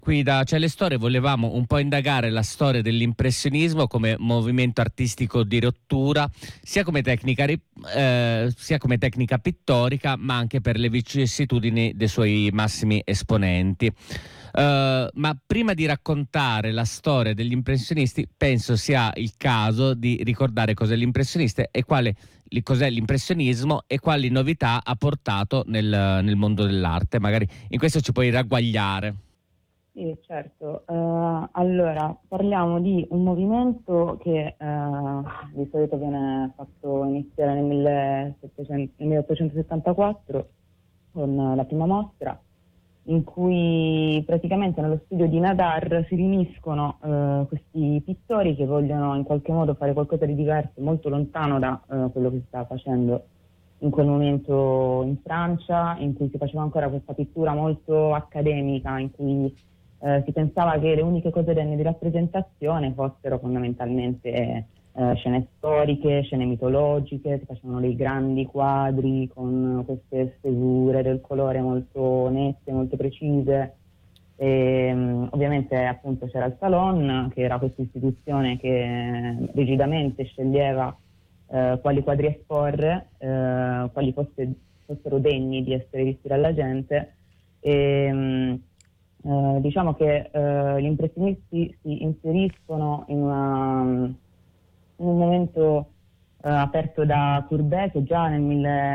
Qui da C'è le Storie volevamo un po' indagare la storia dell'impressionismo come movimento artistico di rottura, sia come tecnica pittorica, ma anche per le vicissitudini dei suoi massimi esponenti. Ma prima di raccontare la storia degli impressionisti, penso sia il caso di ricordare cos'è l'impressionista e cos'è l'impressionismo e quali novità ha portato nel mondo dell'arte. Magari in questo ci puoi ragguagliare. Sì, certo. Allora, parliamo di un movimento che di solito viene fatto iniziare nel 1874 con la prima mostra, in cui praticamente nello studio di Nadar si riuniscono questi pittori che vogliono in qualche modo fare qualcosa di diverso, molto lontano da quello che si stava facendo in quel momento in Francia, in cui si faceva ancora questa pittura molto accademica, in cui si pensava che le uniche cose degne di rappresentazione fossero fondamentalmente scene storiche, scene mitologiche, si facevano dei grandi quadri con queste stesure del colore molto nette, molto precise. E, ovviamente appunto c'era il Salon, che era questa istituzione che rigidamente sceglieva quali quadri esporre, quali fossero degni di essere visti dalla gente. E, diciamo che gli impressionisti si inseriscono in un momento aperto da Courbet, che già nel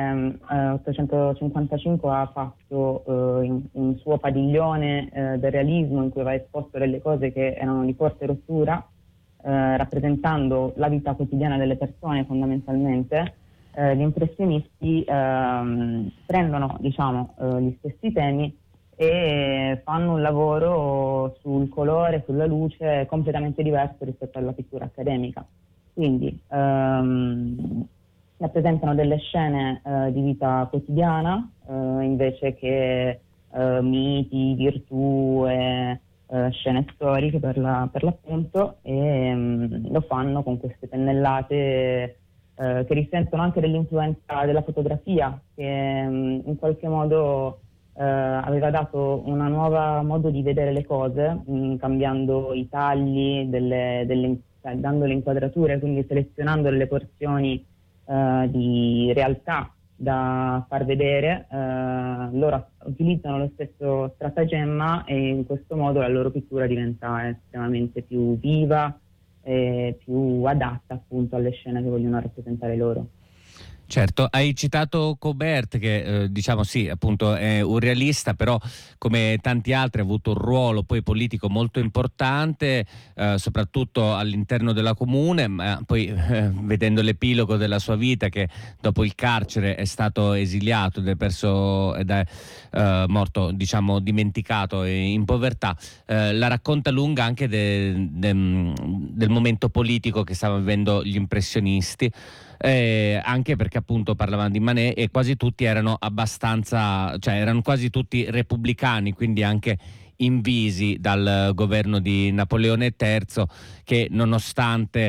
1855 ha fatto un suo padiglione del realismo, in cui aveva esposto delle cose che erano di forte rottura, rappresentando la vita quotidiana delle persone fondamentalmente. Gli impressionisti prendono, diciamo, gli stessi temi e fanno un lavoro sul colore, sulla luce completamente diverso rispetto alla pittura accademica. Quindi rappresentano delle scene di vita quotidiana invece che miti, virtù e scene storiche per l'appunto, e lo fanno con queste pennellate che risentono anche dell'influenza della fotografia, che in qualche modo aveva dato una nuova modo di vedere le cose, cambiando i tagli, dando le inquadrature, quindi selezionando delle porzioni di realtà da far vedere. Loro utilizzano lo stesso stratagemma e in questo modo la loro pittura diventa estremamente più viva e più adatta appunto alle scene che vogliono rappresentare loro. Certo, hai citato Courbet che diciamo sì, appunto è un realista, però come tanti altri ha avuto un ruolo poi politico molto importante, soprattutto all'interno della Comune, ma poi vedendo l'epilogo della sua vita, che dopo il carcere è stato esiliato ed è morto, diciamo, dimenticato e in povertà, la racconta lunga anche del momento politico che stavano vivendo gli impressionisti. Anche perché appunto parlavano di Manet e quasi tutti erano erano quasi tutti repubblicani, quindi anche invisi dal governo di Napoleone III, che nonostante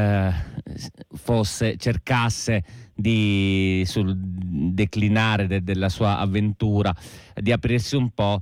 cercasse sul declinare della sua avventura di aprirsi un po',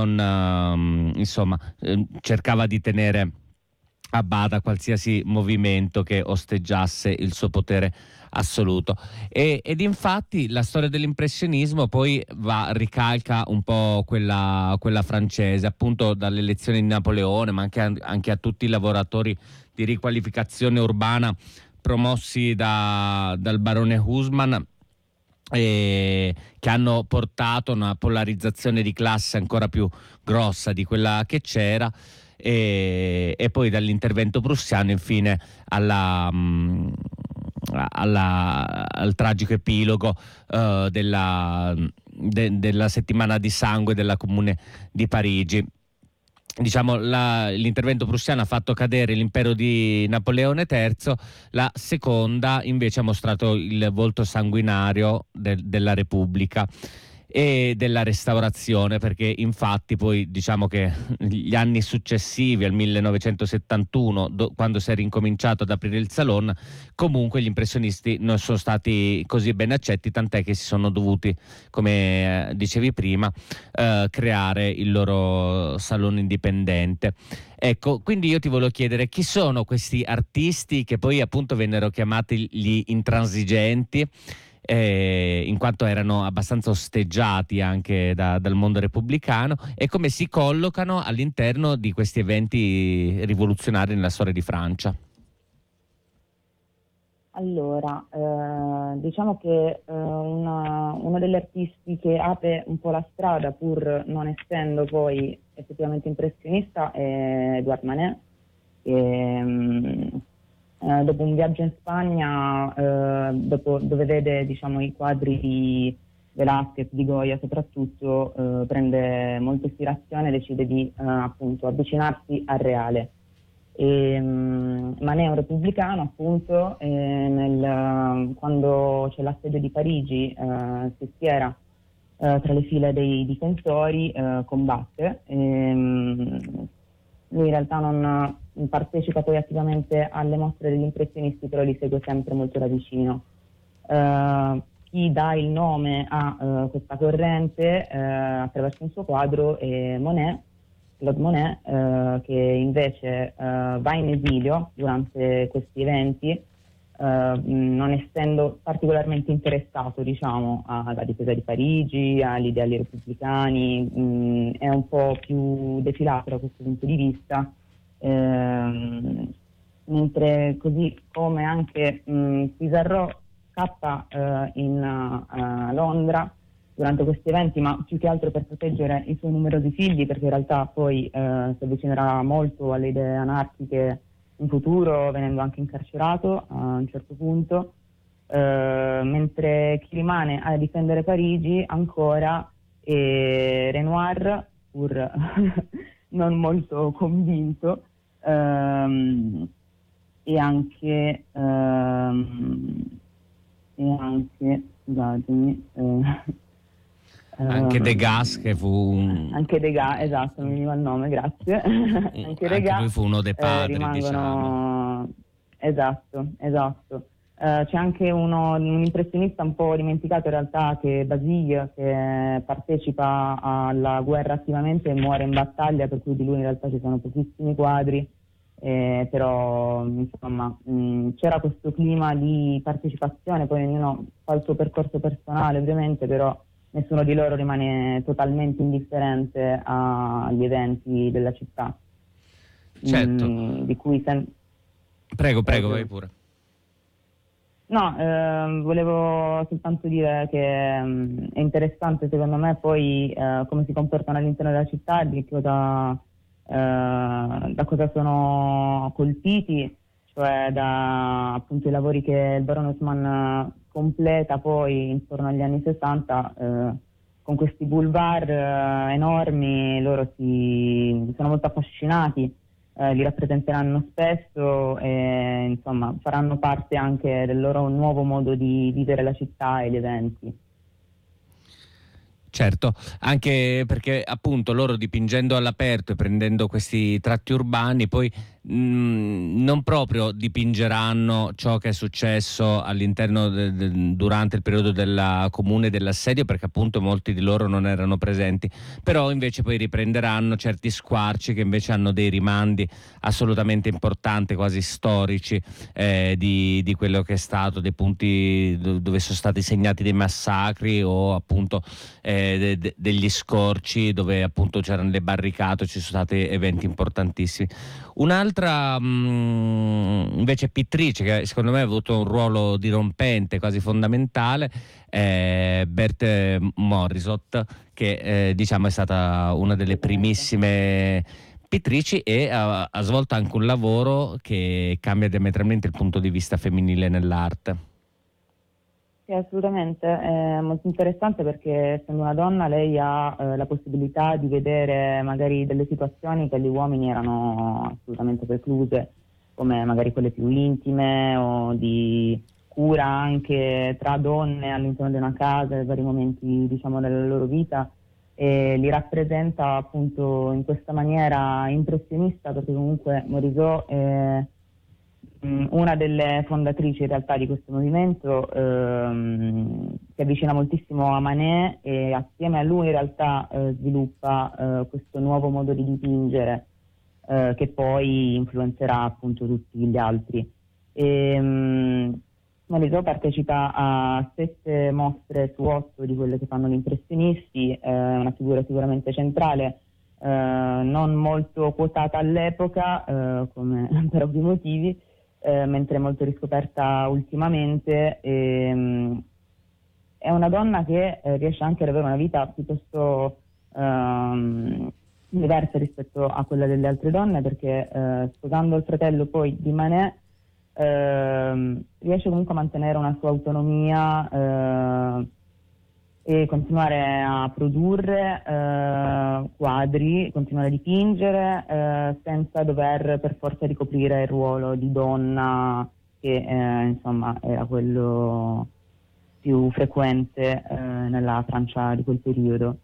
cercava di tenere a bada qualsiasi movimento che osteggiasse il suo potere assoluto. Ed infatti la storia dell'impressionismo poi ricalca un po' quella francese, appunto dalle elezioni di Napoleone, ma anche a tutti i lavoratori di riqualificazione urbana promossi dal barone Haussmann, che hanno portato una polarizzazione di classe ancora più grossa di quella che c'era. E poi dall'intervento prussiano infine al tragico epilogo della settimana di sangue della Comune di Parigi. Diciamo, l'intervento prussiano ha fatto cadere l'impero di Napoleone III, la seconda invece ha mostrato il volto sanguinario della Repubblica. e della restaurazione, perché infatti poi diciamo che gli anni successivi al 1971, quando si è ricominciato ad aprire il Salon, comunque gli impressionisti non sono stati così ben accetti, tant'è che si sono dovuti, come dicevi prima, creare il loro salone indipendente. Ecco, quindi io ti volevo chiedere chi sono questi artisti che poi appunto vennero chiamati gli intransigenti, in quanto erano abbastanza osteggiati anche dal mondo repubblicano, e come si collocano all'interno di questi eventi rivoluzionari nella storia di Francia. Allora, diciamo che uno degli artisti che apre un po' la strada, pur non essendo poi effettivamente impressionista, è Edouard Manet, che dopo un viaggio in Spagna, dove vede, diciamo, i quadri di Velázquez, di Goya soprattutto, prende molta ispirazione e decide di appunto avvicinarsi al reale. Manet è un repubblicano, appunto, quando c'è l'assedio di Parigi si schiera tra le file dei difensori, combatte. Lui in realtà non partecipa poi attivamente alle mostre degli impressionisti, però li segue sempre molto da vicino. Chi dà il nome a questa corrente attraverso un suo quadro è Monet, Claude Monet, che invece va in esilio durante questi eventi, non essendo particolarmente interessato, diciamo, alla difesa di Parigi, agli ideali repubblicani, è un po' più defilato da questo punto di vista, mentre così come anche Pissarro scappa in Londra durante questi eventi, ma più che altro per proteggere i suoi numerosi figli, perché in realtà poi si avvicinerà molto alle idee anarchiche in futuro, venendo anche incarcerato a un certo punto, mentre chi rimane a difendere Parigi ancora è Renoir, pur non molto convinto, e anche scusatemi, anche Degas, che fu anche Degas, esatto, mi veniva il nome, grazie. Anche Degas, lui fu uno dei padri, rimangono, diciamo. Esatto. C'è anche un impressionista un po' dimenticato in realtà, che è Basile, che partecipa alla guerra attivamente e muore in battaglia, per cui di lui in realtà ci sono pochissimi quadri, però insomma c'era questo clima di partecipazione, poi ognuno fa il suo percorso personale ovviamente, però nessuno di loro rimane totalmente indifferente agli eventi della città. Certo. Di cui Prego, vai pure. No, volevo soltanto dire che è interessante secondo me poi come si comportano all'interno della città e di da cosa sono colpiti, cioè da appunto i lavori che il Baron Haussmann completa poi intorno agli anni 60, con questi boulevard enormi. Loro sono molto affascinati, li rappresenteranno spesso e insomma faranno parte anche del loro nuovo modo di vivere la città e gli eventi. Certo, anche perché appunto loro, dipingendo all'aperto e prendendo questi tratti urbani, poi non proprio dipingeranno ciò che è successo all'interno durante il periodo della comune dell'assedio, perché appunto molti di loro non erano presenti, però invece poi riprenderanno certi squarci che invece hanno dei rimandi assolutamente importanti, quasi storici, di quello che è stato, dei punti dove sono stati segnati dei massacri o appunto degli scorci dove appunto c'erano le barricate, ci sono stati eventi importantissimi. Un'altra invece pittrice che secondo me ha avuto un ruolo dirompente, quasi fondamentale, è Berthe Morisot, che diciamo è stata una delle primissime pittrici e ha svolto anche un lavoro che cambia diametralmente il punto di vista femminile nell'arte. Sì, assolutamente, è molto interessante perché essendo una donna lei ha la possibilità di vedere magari delle situazioni che agli uomini erano assolutamente precluse, come magari quelle più intime o di cura anche tra donne all'interno di una casa, in vari momenti diciamo della loro vita, e li rappresenta appunto in questa maniera impressionista, perché comunque Morisot è una delle fondatrici in realtà di questo movimento, si avvicina moltissimo a Manet e assieme a lui in realtà sviluppa questo nuovo modo di dipingere che poi influenzerà appunto tutti gli altri. Morisot partecipa a 7 mostre su 8 di quelle che fanno gli impressionisti, è una figura sicuramente centrale, non molto quotata all'epoca, come per ovvi motivi, mentre è molto riscoperta ultimamente. È una donna che riesce anche ad avere una vita piuttosto diversa rispetto a quella delle altre donne, perché sposando il fratello poi di Manet riesce comunque a mantenere una sua autonomia e continuare a produrre quadri, continuare a dipingere senza dover per forza ricoprire il ruolo di donna che insomma era quello più frequente nella Francia di quel periodo.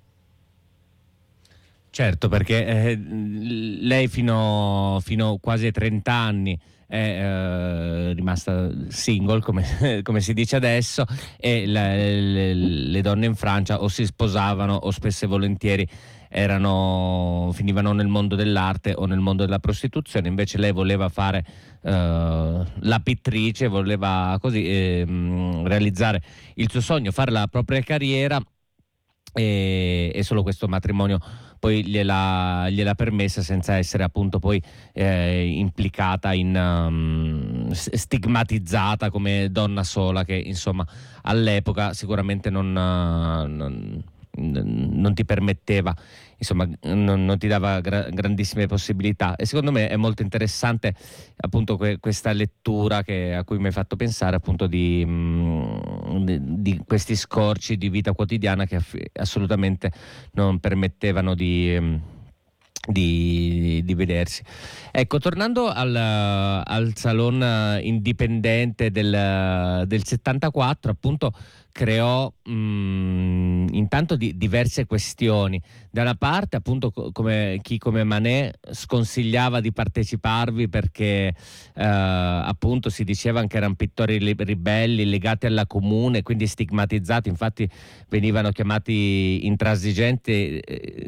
Certo, perché lei fino quasi ai 30 anni è rimasta single, come si dice adesso, e le donne in Francia o si sposavano o spesso e volentieri finivano nel mondo dell'arte o nel mondo della prostituzione. Invece lei voleva fare la pittrice, voleva così realizzare il suo sogno, fare la propria carriera, e solo questo matrimonio poi gliela permessa, senza essere appunto poi implicata stigmatizzata come donna sola, che insomma all'epoca sicuramente non ti permetteva, insomma non ti dava grandissime possibilità. E secondo me è molto interessante appunto questa lettura a cui mi hai fatto pensare, appunto di questi scorci di vita quotidiana che assolutamente non permettevano di vedersi. Ecco, tornando al Salon Indipendente del 74, appunto creò intanto diverse questioni. Da una parte appunto chi come Manet sconsigliava di parteciparvi perché appunto si diceva che erano pittori ribelli legati alla comune, quindi stigmatizzati, infatti venivano chiamati intransigenti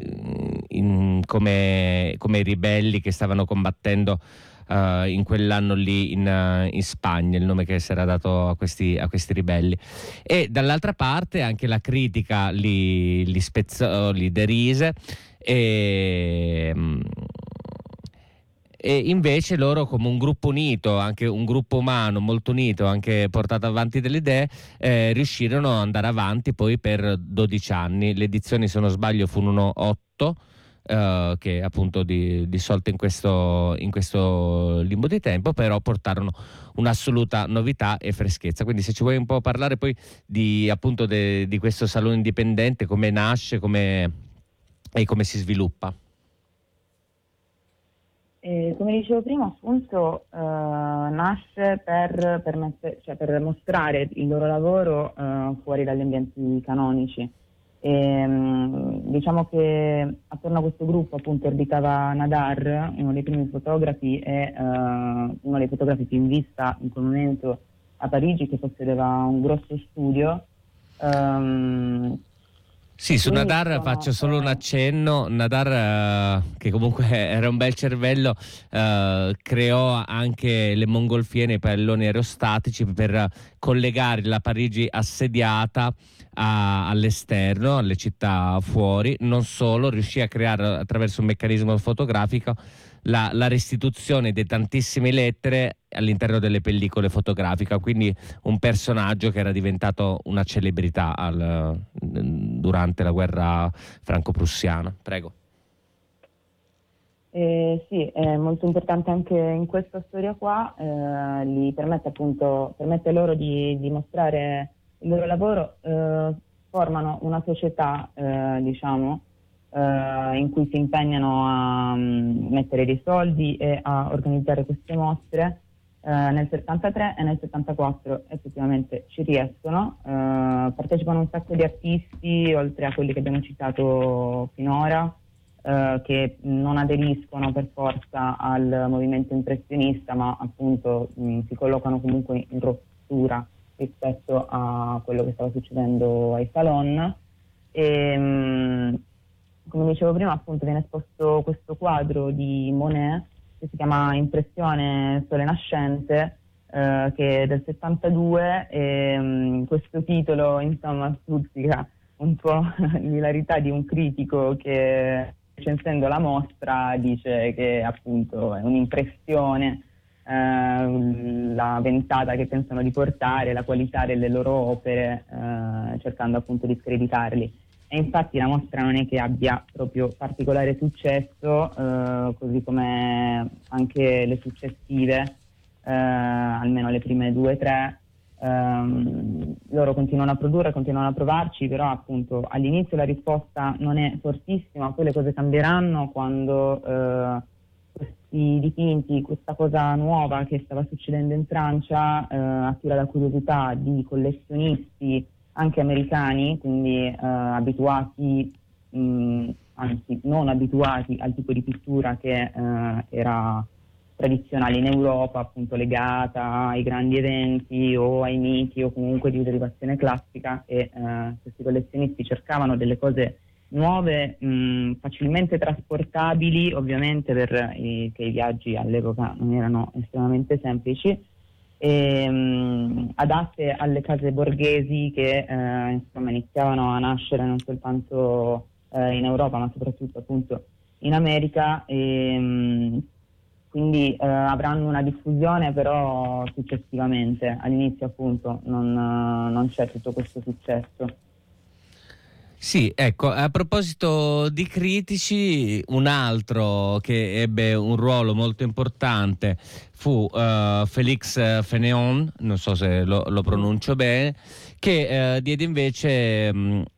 come i ribelli che stavano combattendo in quell'anno lì in Spagna, il nome che si era dato a questi ribelli. E dall'altra parte anche la critica li spezzò, li derise, e invece loro, come un gruppo unito, anche un gruppo umano molto unito, anche portato avanti delle idee, riuscirono ad andare avanti poi per 12 anni. Le edizioni, se non sbaglio, furono 8, che appunto dissolte in questo limbo di tempo, però portarono un'assoluta novità e freschezza. Quindi se ci vuoi un po' parlare poi appunto di questo Salone Indipendente, come nasce, e come si sviluppa. Come dicevo prima, appunto, nasce per mostrare il loro lavoro fuori dagli ambienti canonici. Diciamo che attorno a questo gruppo appunto orbitava Nadar, uno dei primi fotografi e uno dei fotografi più in vista in quel momento a Parigi, che possedeva un grosso studio. Sì, su Nadar faccio solo un accenno. Nadar, che comunque era un bel cervello, creò anche le mongolfiere, i palloni aerostatici, per collegare la Parigi assediata all'esterno, alle città fuori. Non solo, riuscì a creare attraverso un meccanismo fotografico la restituzione di tantissime lettere all'interno delle pellicole fotografiche, quindi un personaggio che era diventato una celebrità durante la guerra franco-prussiana. Prego. Sì, è molto importante anche in questa storia qua, gli permette loro di mostrare il loro lavoro, formano una società, diciamo, in cui si impegnano a mettere dei soldi e a organizzare queste mostre, nel 73 e nel 74 effettivamente ci riescono, partecipano un sacco di artisti, oltre a quelli che abbiamo citato finora, che non aderiscono per forza al movimento impressionista, ma appunto si collocano comunque in rottura rispetto a quello che stava succedendo ai Salon. E, come dicevo prima, appunto viene esposto questo quadro di Monet che si chiama Impressione Sole Nascente, che è del 72, e questo titolo insomma stuzzica un po' l'ilarità di un critico che, recensendo la mostra, dice che appunto è un'impressione la ventata che pensano di portare, la qualità delle loro opere, cercando appunto di screditarli. E infatti la mostra non è che abbia proprio particolare successo, così come anche le successive, almeno le prime 2 o 3. Loro continuano a produrre, continuano a provarci, però appunto all'inizio la risposta non è fortissima, poi le cose cambieranno quando questi dipinti, questa cosa nuova che stava succedendo in Francia, attira la curiosità di collezionisti anche americani, quindi abituati, anzi non abituati al tipo di pittura che era tradizionale in Europa, appunto legata ai grandi eventi o ai miti o comunque di derivazione classica, e questi collezionisti cercavano delle cose nuove, facilmente trasportabili, ovviamente perché i viaggi all'epoca non erano estremamente semplici, e adatte alle case borghesi che insomma iniziavano a nascere non soltanto in Europa ma soprattutto appunto in America, e quindi avranno una diffusione però successivamente. All'inizio appunto non c'è tutto questo successo. Sì, ecco, a proposito di critici, un altro che ebbe un ruolo molto importante fu Félix Fénéon, non so se lo pronuncio bene, che diede invece,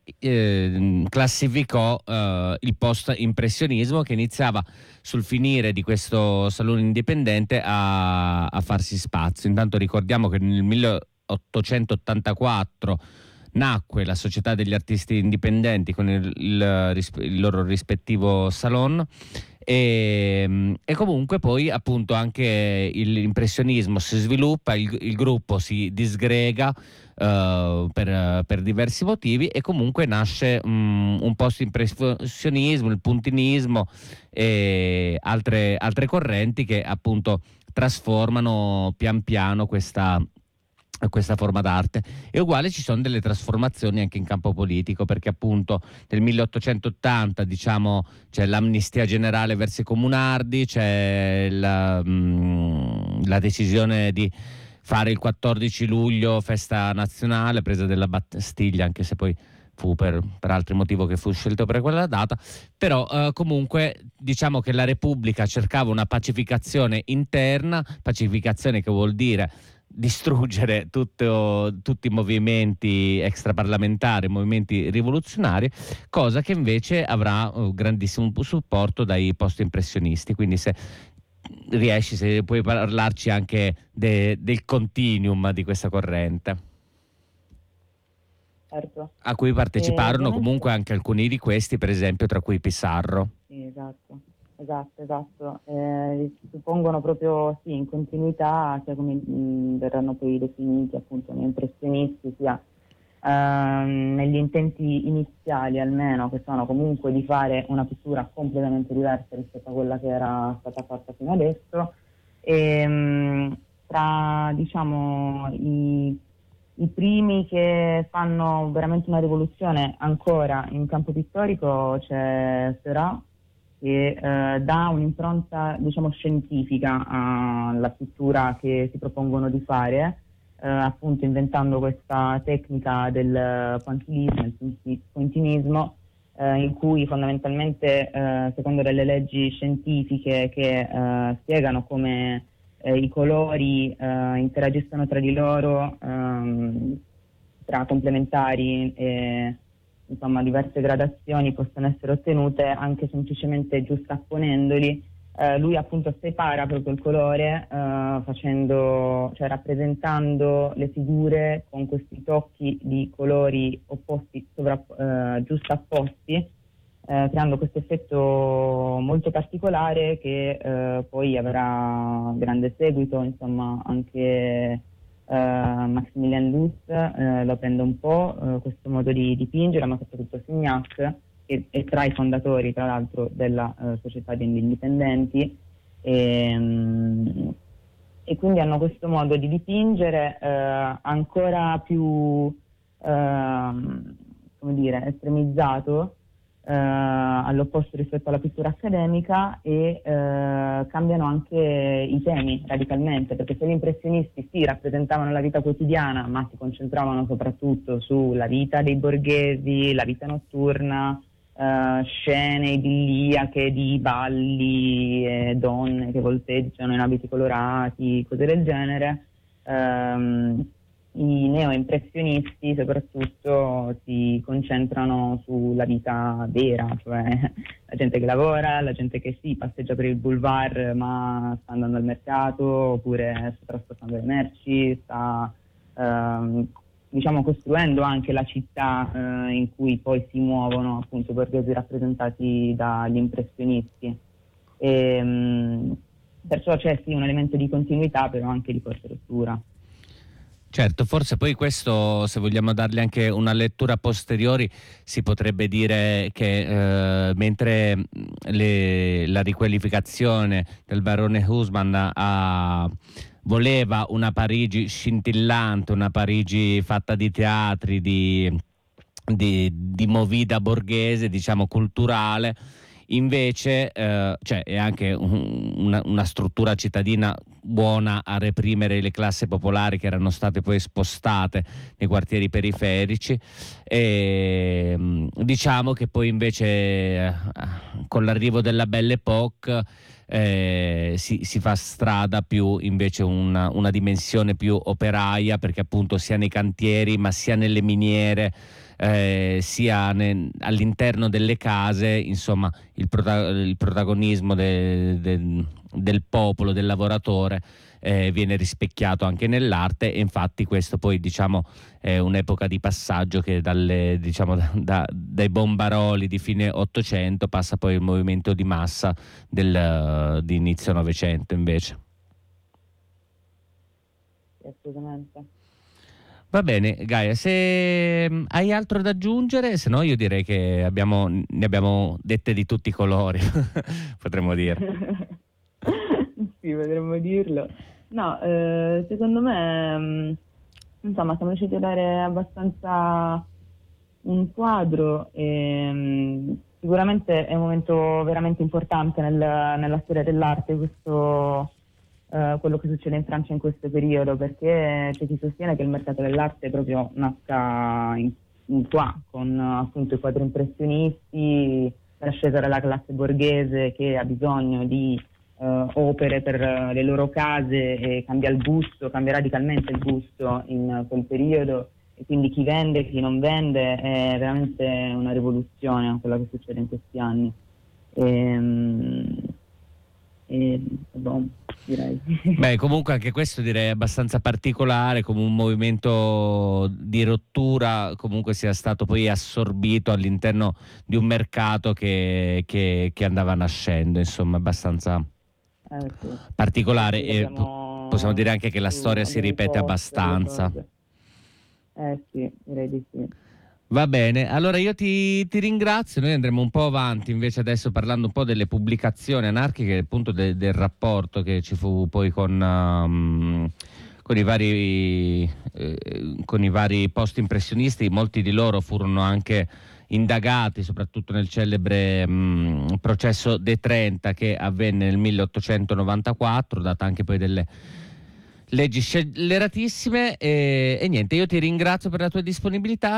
classificò il post-impressionismo, che iniziava sul finire di questo salone indipendente a farsi spazio. Intanto ricordiamo che nel 1884 nacque la Società degli Artisti Indipendenti con il loro rispettivo salon, e comunque poi appunto anche l'impressionismo si sviluppa, il gruppo si disgrega per diversi motivi, e comunque nasce un post-impressionismo, il puntinismo e altre correnti che appunto trasformano pian piano questa forma d'arte. E uguale ci sono delle trasformazioni anche in campo politico, perché appunto nel 1880 diciamo c'è l'amnistia generale verso i comunardi, c'è la decisione di fare il 14 luglio festa nazionale, presa della Bastiglia, anche se poi fu per altri motivi che fu scelto per quella data. Però comunque diciamo che la Repubblica cercava una pacificazione interna, pacificazione che vuol dire distruggere tutti i movimenti extraparlamentari, movimenti rivoluzionari, cosa che invece avrà grandissimo supporto dai post-impressionisti. Quindi se puoi parlarci anche del continuum di questa corrente. Certo. A cui parteciparono ovviamente... comunque anche alcuni di questi, per esempio tra cui Pissarro. Sì, esatto. Si pongono proprio sì, in continuità, sia come verranno poi definiti appunto gli impressionisti, sia negli intenti iniziali almeno, che sono comunque di fare una pittura completamente diversa rispetto a quella che era stata fatta fino adesso. Tra diciamo i primi che fanno veramente una rivoluzione ancora in campo pittorico c'è Seurat, che dà un'impronta diciamo scientifica alla pittura che si propongono di fare, appunto inventando questa tecnica del pointillismo, il pointinismo, in cui fondamentalmente secondo delle leggi scientifiche che spiegano come i colori interagiscono tra di loro, tra complementari, e insomma diverse gradazioni possono essere ottenute anche semplicemente giustapponendoli, lui appunto separa proprio il colore, cioè rappresentando le figure con questi tocchi di colori opposti, giustapposti, creando questo effetto molto particolare che poi avrà grande seguito, insomma anche Maximilien Lutz lo prende un po' questo modo di dipingere, ma soprattutto Signac, che è tra i fondatori tra l'altro della Società degli Indipendenti, e quindi hanno questo modo di dipingere ancora più come dire, estremizzato, all'opposto rispetto alla pittura accademica, e cambiano anche i temi radicalmente, perché se gli impressionisti sì rappresentavano la vita quotidiana, ma si concentravano soprattutto sulla vita dei borghesi, la vita notturna, scene idilliache di balli, donne che volteggiano in abiti colorati, cose del genere, i neoimpressionisti soprattutto si concentrano sulla vita vera, cioè la gente che lavora, la gente che sì, passeggia per il boulevard ma sta andando al mercato, oppure sta trasportando le merci, sta diciamo costruendo anche la città in cui poi si muovono appunto i borghesi rappresentati dagli impressionisti. Perciò c'è sì un elemento di continuità, però anche di forte rottura. Certo, forse poi questo, se vogliamo dargli anche una lettura a posteriori, si potrebbe dire che mentre la riqualificazione del barone Haussmann voleva una Parigi scintillante, una Parigi fatta di teatri, di movida borghese, diciamo culturale, invece cioè è anche una struttura cittadina buona a reprimere le classi popolari che erano state poi spostate nei quartieri periferici, e diciamo che poi invece con l'arrivo della Belle Époque si fa strada più invece una dimensione più operaia, perché appunto sia nei cantieri ma sia nelle miniere, sia all'interno delle case, insomma il protagonismo del popolo, del lavoratore viene rispecchiato anche nell'arte, e infatti questo poi diciamo è un'epoca di passaggio che dai bombaroli di fine Ottocento passa poi il movimento di massa di inizio Novecento invece. Assolutamente. Va bene, Gaia, se hai altro da aggiungere, se no io direi che ne abbiamo dette di tutti i colori, potremmo dire. Sì, potremmo dirlo. No, secondo me, insomma, siamo riusciti a dare abbastanza un quadro, e sicuramente è un momento veramente importante nella storia dell'arte, questo quello che succede in Francia in questo periodo, perché c'è chi sostiene che il mercato dell'arte proprio nasca in qua, con appunto i quadri impressionisti, l'ascesa della classe borghese che ha bisogno di opere per le loro case, e cambia radicalmente il gusto in quel periodo, e quindi chi vende, chi non vende, è veramente una rivoluzione quella che succede in questi anni. Boh, direi. Beh, comunque anche questo direi è abbastanza particolare, come un movimento di rottura comunque sia stato poi assorbito all'interno di un mercato che andava nascendo, insomma abbastanza Sì. particolare, Sì, e possiamo dire anche che la storia si ripete abbastanza. Sì, direi di sì. Va bene, allora io ti ringrazio, noi andremo un po' avanti invece adesso parlando un po' delle pubblicazioni anarchiche, appunto del rapporto che ci fu poi con i vari post impressionisti. Molti di loro furono anche indagati, soprattutto nel celebre processo dei 30 che avvenne nel 1894, data anche poi delle leggi scelleratissime, e niente, io ti ringrazio per la tua disponibilità.